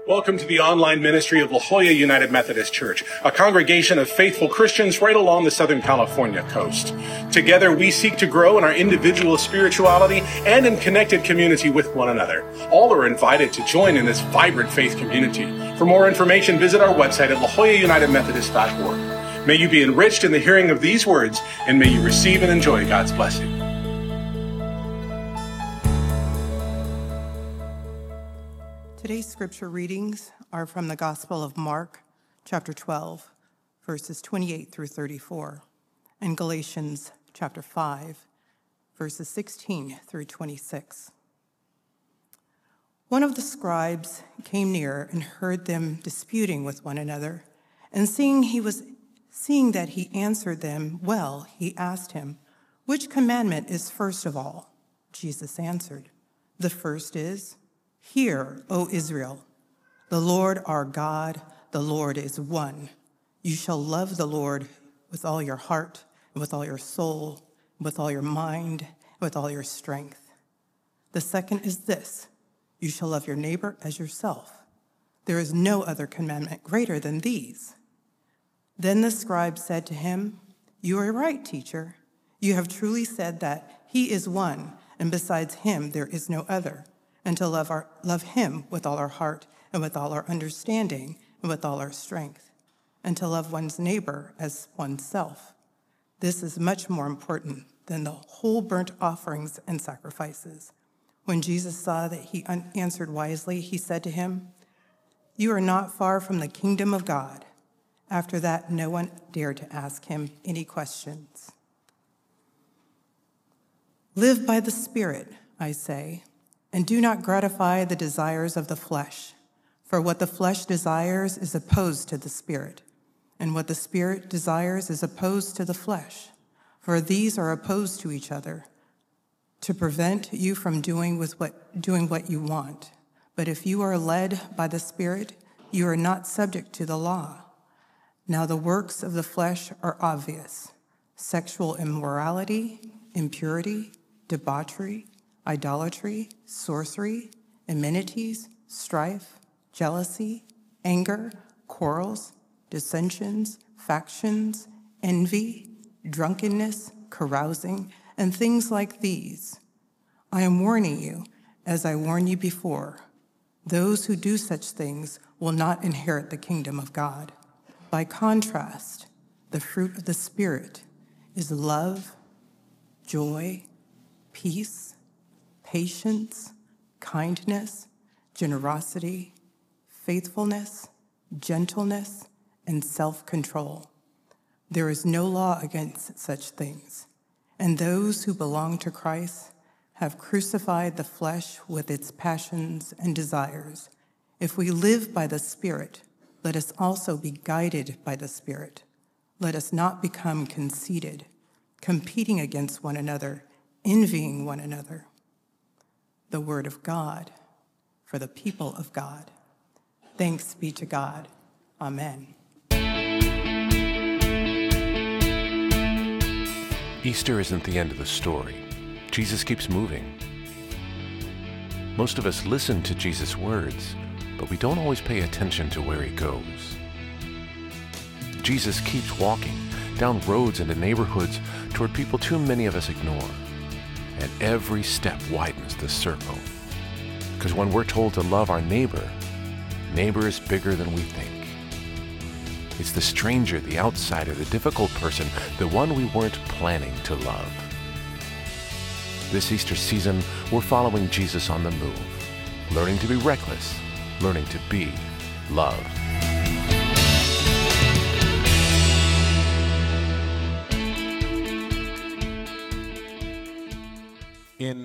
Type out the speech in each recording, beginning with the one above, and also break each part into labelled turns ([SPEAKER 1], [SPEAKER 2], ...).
[SPEAKER 1] Welcome to the online ministry of La Jolla United Methodist Church, a congregation of faithful Christians right along the Southern California coast. Together, we seek to grow in our individual spirituality and in connected community with one another. All are invited to join in this vibrant faith community. For more information, visit our website at lajollaunitedmethodist.org. May you be enriched in the hearing of these words, and may you receive and enjoy God's blessing.
[SPEAKER 2] Today's scripture readings are from the Gospel of Mark, chapter 12, verses 28 through 34, and Galatians chapter 5, verses 16 through 26. One of the scribes came near and heard them disputing with one another, and seeing that he answered them well, he asked him, "Which commandment is first of all?" Jesus answered, "The first is, 'Hear, O Israel, the Lord our God, the Lord is one. You shall love the Lord with all your heart, and with all your soul, and with all your mind, and with all your strength. The second is this, you shall love your neighbor as yourself. There is no other commandment greater than these." Then the scribe said to him, "You are right, teacher. You have truly said that he is one, and besides him there is no other, and to love him with all our heart and with all our understanding and with all our strength, and to love one's neighbor as oneself. This is much more important than the whole burnt offerings and sacrifices." When Jesus saw that he answered wisely, he said to him, "You are not far from the kingdom of God." After that, no one dared to ask him any questions. Live by the Spirit, I say, and do not gratify the desires of the flesh. For what the flesh desires is opposed to the Spirit, and what the Spirit desires is opposed to the flesh. For these are opposed to each other, to prevent you from doing what you want. But if you are led by the Spirit, you are not subject to the law. Now the works of the flesh are obvious: sexual immorality, impurity, debauchery, idolatry, sorcery, enmities, strife, jealousy, anger, quarrels, dissensions, factions, envy, drunkenness, carousing, and things like these. I am warning you, as I warned you before, those who do such things will not inherit the kingdom of God. By contrast, the fruit of the Spirit is love, joy, peace, patience, kindness, generosity, faithfulness, gentleness, and self-control. There is no law against such things, and those who belong to Christ have crucified the flesh with its passions and desires. If we live by the Spirit, let us also be guided by the Spirit. Let us not become conceited, competing against one another, envying one another. The word of God for the people of God. Thanks be to God. Amen.
[SPEAKER 3] Easter isn't the end of the story. Jesus keeps moving. Most of us listen to Jesus' words, but we don't always pay attention to where he goes. Jesus keeps walking down roads into neighborhoods toward people too many of us ignore. And every step widens the circle. Because when we're told to love our neighbor, neighbor is bigger than we think. It's the stranger, the outsider, the difficult person, the one we weren't planning to love. This Easter season, we're following Jesus on the move, learning to be reckless, learning to be love.
[SPEAKER 4] In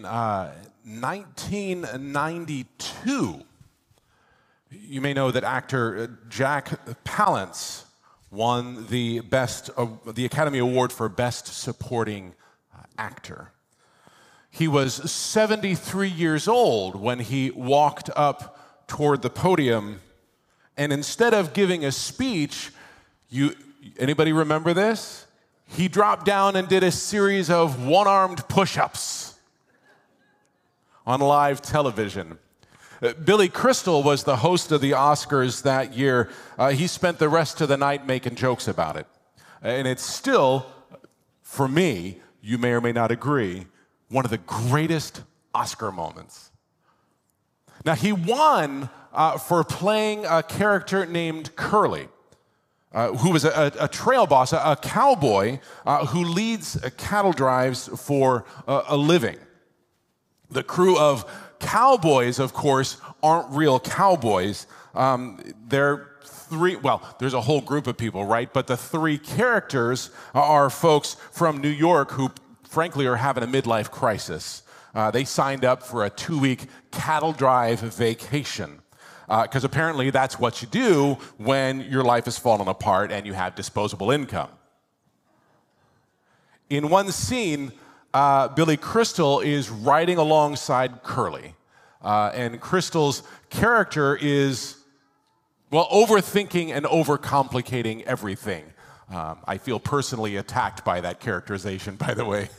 [SPEAKER 4] 1992, you may know that actor Jack Palance won the Academy Award for Best Supporting Actor. He was 73 years old when he walked up toward the podium, and instead of giving a speech, anybody remember this? He dropped down and did a series of one-armed push-ups on live television. Billy Crystal was the host of the Oscars that year. He spent the rest of the night making jokes about it. And it's still, for me, you may or may not agree, one of the greatest Oscar moments. Now, he won for playing a character named Curly, who was a trail boss, a cowboy who leads cattle drives for a living. The crew of cowboys, of course, aren't real cowboys. There's a whole group of people, right? But the three characters are folks from New York who, frankly, are having a midlife crisis. They signed up for a 2-week cattle drive vacation because apparently that's what you do when your life is falling apart and you have disposable income. In one scene, Billy Crystal is riding alongside Curly, and Crystal's character is, overthinking and overcomplicating everything. I feel personally attacked by that characterization, by the way.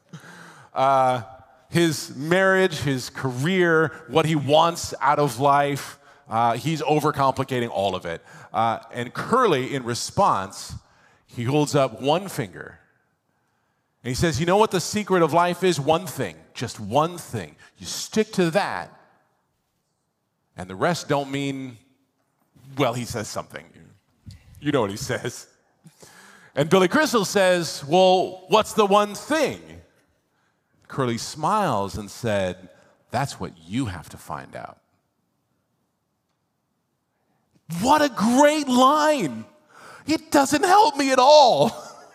[SPEAKER 4] His marriage, his career, what he wants out of life, he's overcomplicating all of it. And Curly, in response, he holds up one finger. And he says, you know what the secret of life is? One thing, just one thing. You stick to that, and the rest don't mean, he says something. You know what he says. And Billy Crystal says, what's the one thing? Curly smiles and said, that's what you have to find out. What a great line. It doesn't help me at all.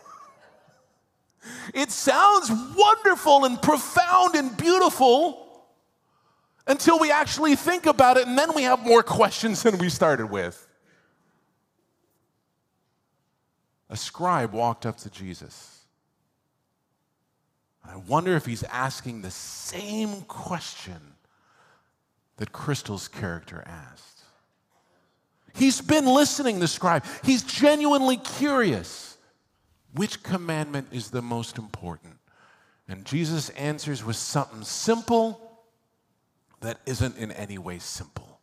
[SPEAKER 4] It sounds wonderful and profound and beautiful until we actually think about it, and then we have more questions than we started with. A scribe walked up to Jesus. I wonder if he's asking the same question that Crystal's character asked. He's been listening, the scribe. He's genuinely curious. Which commandment is the most important? And Jesus answers with something simple that isn't in any way simple.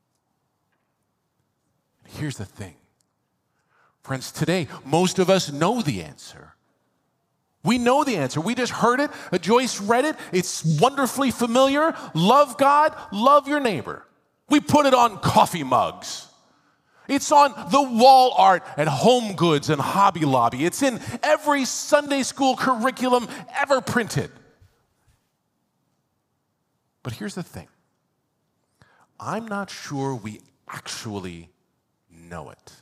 [SPEAKER 4] Here's the thing. Friends, today, most of us know the answer. We know the answer. We just heard it. Joyce read it. It's wonderfully familiar. Love God, love your neighbor. We put it on coffee mugs. It's on the wall art at Home Goods and Hobby Lobby. It's in every Sunday school curriculum ever printed. But here's the thing. I'm not sure we actually know it.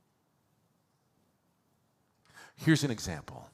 [SPEAKER 4] Here's an example.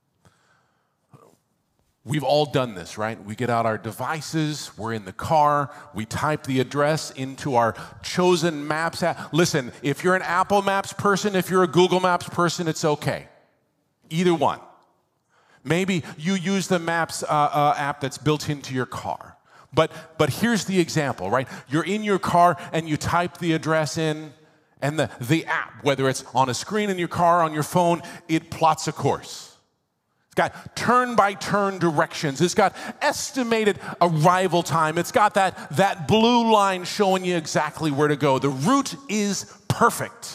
[SPEAKER 4] We've all done this, right? We get out our devices, we're in the car, we type the address into our chosen Maps app. Listen, if you're an Apple Maps person, if you're a Google Maps person, it's okay. Either one. Maybe you use the Maps app that's built into your car. But here's the example, right? You're in your car and you type the address in, and the app, whether it's on a screen in your car, on your phone, it plots a course. It's got turn-by-turn directions. It's got estimated arrival time. It's got that blue line showing you exactly where to go. The route is perfect.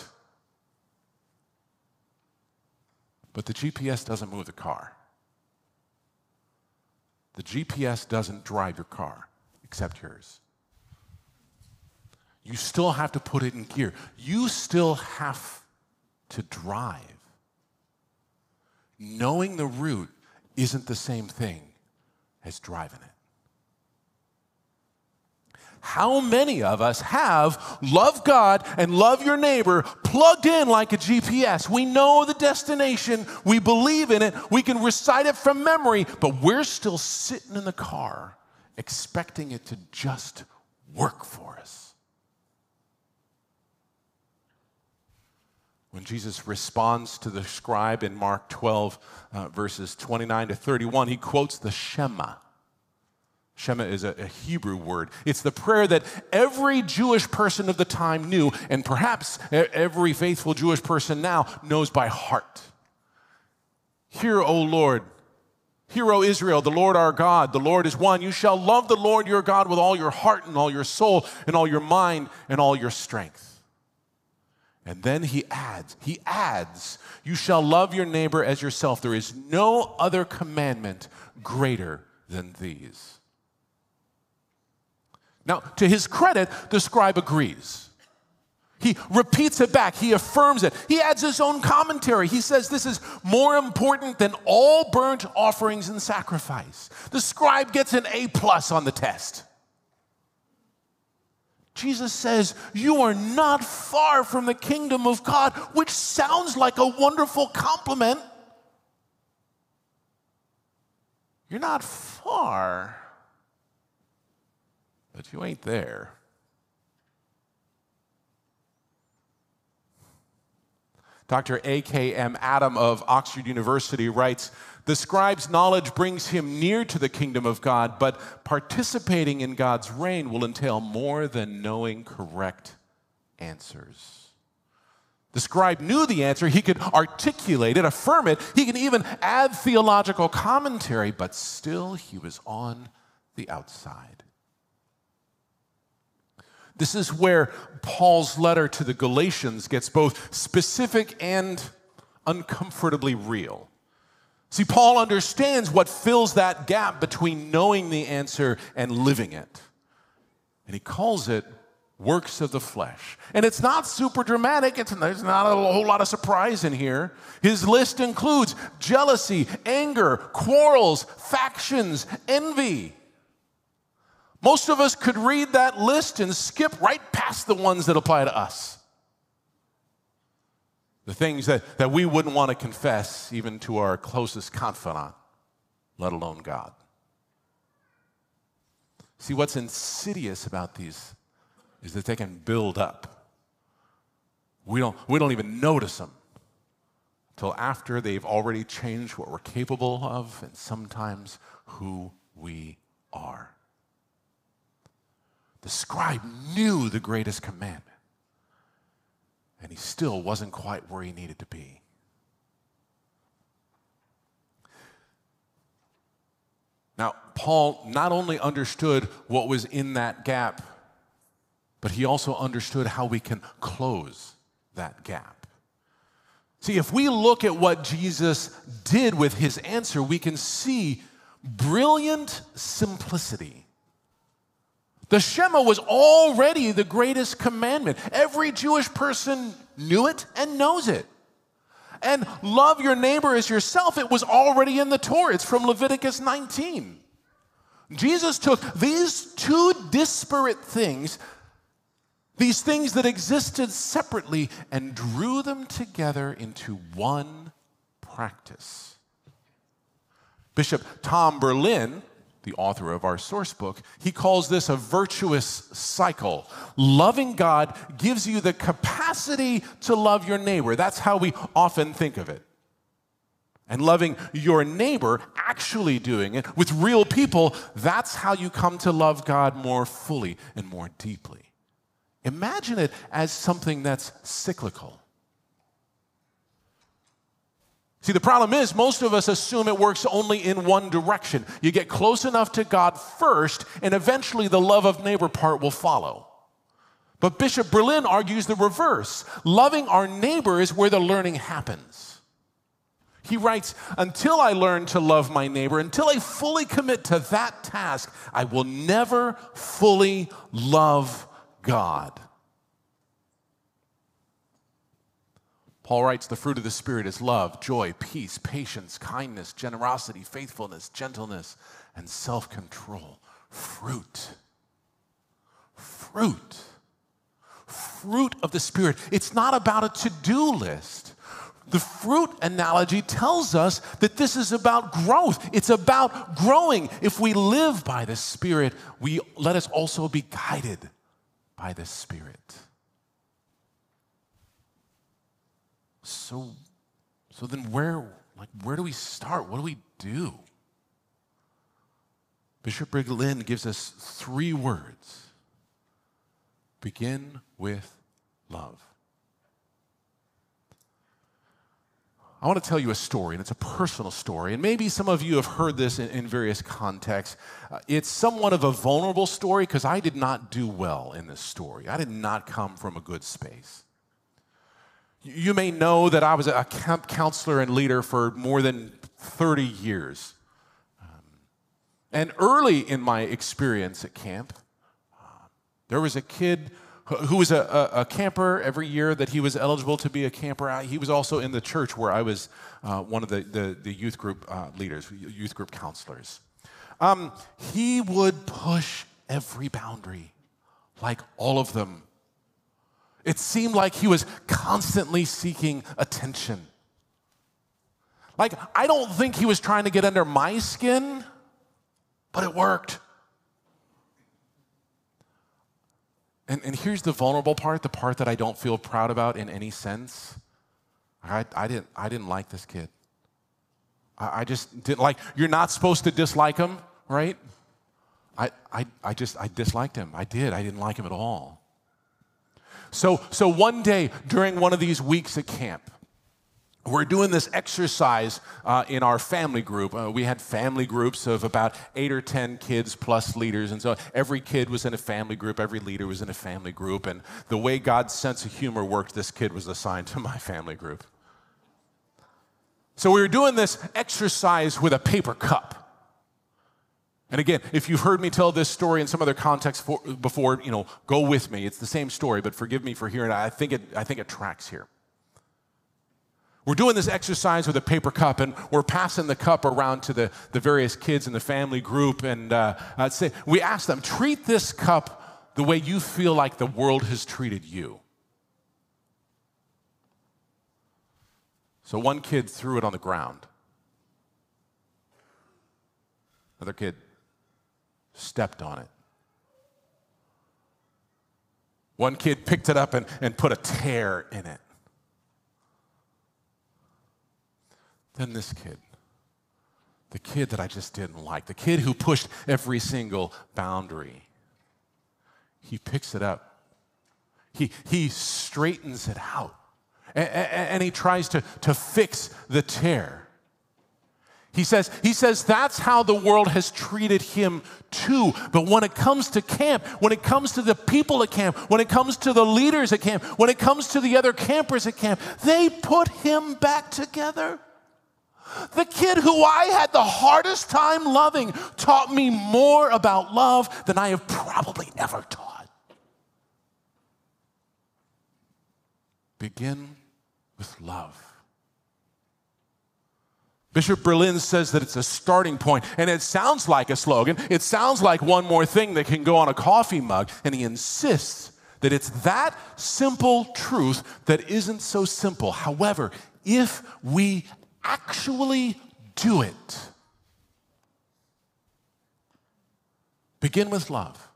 [SPEAKER 4] But the GPS doesn't move the car. The GPS doesn't drive your car, except yours. You still have to put it in gear. You still have to drive. Knowing the route isn't the same thing as driving it. How many of us have love God and love your neighbor plugged in like a GPS? We know the destination, we believe in it, we can recite it from memory, but we're still sitting in the car expecting it to just work for us. When Jesus responds to the scribe in Mark 12, verses 29 to 31, he quotes the Shema. Shema is a Hebrew word. It's the prayer that every Jewish person of the time knew, and perhaps every faithful Jewish person now knows by heart. Hear, O Lord, Hear, O Israel, the Lord our God, the Lord is one. You shall love the Lord your God with all your heart and all your soul and all your mind and all your strength. And then he adds, you shall love your neighbor as yourself. There is no other commandment greater than these. Now, to his credit, the scribe agrees. He repeats it back. He affirms it. He adds his own commentary. He says this is more important than all burnt offerings and sacrifice. The scribe gets an A+ on the test. Jesus says, you are not far from the kingdom of God, which sounds like a wonderful compliment. You're not far, but you ain't there. Dr. A.K.M. Adam of Oxford University writes, the scribe's knowledge brings him near to the kingdom of God, but participating in God's reign will entail more than knowing correct answers. The scribe knew the answer. He could articulate it, affirm it. He could even add theological commentary, but still he was on the outside. This is where Paul's letter to the Galatians gets both specific and uncomfortably real. See, Paul understands what fills that gap between knowing the answer and living it. And he calls it works of the flesh. And it's not super dramatic. There's not a whole lot of surprise in here. His list includes jealousy, anger, quarrels, factions, envy. Most of us could read that list and skip right past the ones that apply to us. The things that we wouldn't want to confess even to our closest confidant, let alone God. See, what's insidious about these is that they can build up. We don't even notice them until after they've already changed what we're capable of and sometimes who we are. The scribe knew the greatest commandment, and he still wasn't quite where he needed to be. Now, Paul not only understood what was in that gap, but he also understood how we can close that gap. See, if we look at what Jesus did with his answer, we can see brilliant simplicity. The Shema was already the greatest commandment. Every Jewish person knew it and knows it. And love your neighbor as yourself, it was already in the Torah. It's from Leviticus 19. Jesus took these two disparate things, these things that existed separately, and drew them together into one practice. Bishop Tom Berlin, the author of our source book, he calls this a virtuous cycle. Loving God gives you the capacity to love your neighbor. That's how we often think of it. And loving your neighbor, actually doing it with real people, that's how you come to love God more fully and more deeply. Imagine it as something that's cyclical. See, the problem is most of us assume it works only in one direction. You get close enough to God first, and eventually the love of neighbor part will follow. But Bishop Berlin argues the reverse. Loving our neighbor is where the learning happens. He writes, until I learn to love my neighbor, until I fully commit to that task, I will never fully love God. Paul writes, the fruit of the Spirit is love, joy, peace, patience, kindness, generosity, faithfulness, gentleness, and self-control. Fruit. Fruit. Fruit of the Spirit. It's not about a to-do list. The fruit analogy tells us that this is about growth. It's about growing. If we live by the Spirit, let us also be guided by the Spirit. So then where do we start? What do we do? Bishop Berlin gives us 3 words. Begin with love. I want to tell you a story, and it's a personal story, and maybe some of you have heard this in various contexts. It's somewhat of a vulnerable story because I did not do well in this story. I did not come from a good space. You may know that I was a camp counselor and leader for more than 30 years. And early in my experience at camp, there was a kid who was a camper every year that he was eligible to be a camper. He was also in the church where I was one of the youth group leaders, youth group counselors. He would push every boundary, like all of them. It seemed like he was constantly seeking attention. Like, I don't think he was trying to get under my skin, but it worked. And here's the vulnerable part, the part that I don't feel proud about in any sense. I didn't like this kid. I just didn't like. You're not supposed to dislike him, right? I disliked him. I didn't like him at all. So one day during one of these weeks at camp, we're doing this exercise in our family group. We had family groups of about 8 or 10 kids plus leaders. And so every kid was in a family group. Every leader was in a family group. And the way God's sense of humor worked, this kid was assigned to my family group. So we were doing this exercise with a paper cup. And again, if you've heard me tell this story in some other context before, go with me. It's the same story, but forgive me for hearing it. I think it tracks here. We're doing this exercise with a paper cup, and we're passing the cup around to the various kids in the family group, and we ask them, treat this cup the way you feel like the world has treated you. So one kid threw it on the ground. Another kid stepped on it. One kid picked it up and put a tear in it. Then this kid, the kid that I just didn't like, the kid who pushed every single boundary, he picks it up. He straightens it out. And he tries to fix the tear. He says that's how the world has treated him too. But when it comes to camp, when it comes to the people at camp, when it comes to the leaders at camp, when it comes to the other campers at camp, they put him back together. The kid who I had the hardest time loving taught me more about love than I have probably ever taught. Begin with love. Bishop Berlin says that it's a starting point, and it sounds like a slogan. It sounds like one more thing that can go on a coffee mug, and he insists that it's that simple truth that isn't so simple. However, if we actually do it, begin with love.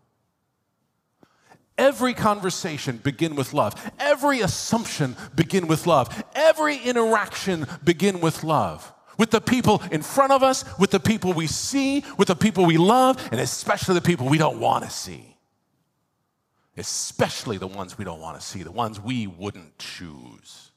[SPEAKER 4] Every conversation, begin with love. Every assumption, begin with love. Every interaction, begin with love. With the people in front of us, with the people we see, with the people we love, and especially the people we don't want to see. Especially the ones we don't want to see, the ones we wouldn't choose.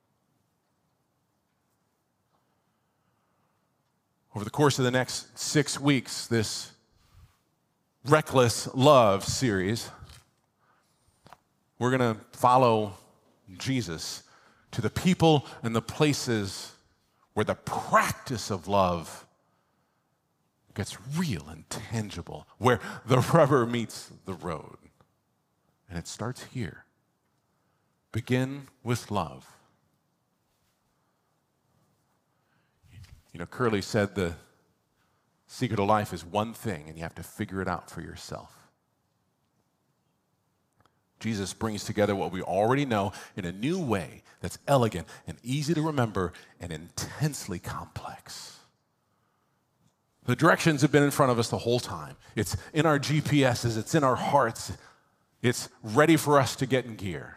[SPEAKER 4] Over the course of the next 6 weeks, this Reckless Love series, we're going to follow Jesus to the people and the places where the practice of love gets real and tangible, where the rubber meets the road. And it starts here. Begin with love. Curly said the secret of life is one thing, and you have to figure it out for yourself. Jesus brings together what we already know in a new way that's elegant and easy to remember and intensely complex. The directions have been in front of us the whole time. It's in our GPSs, it's in our hearts, it's ready for us to get in gear.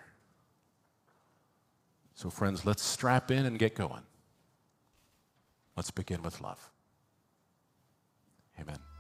[SPEAKER 4] So friends, let's strap in and get going. Let's begin with love. Amen.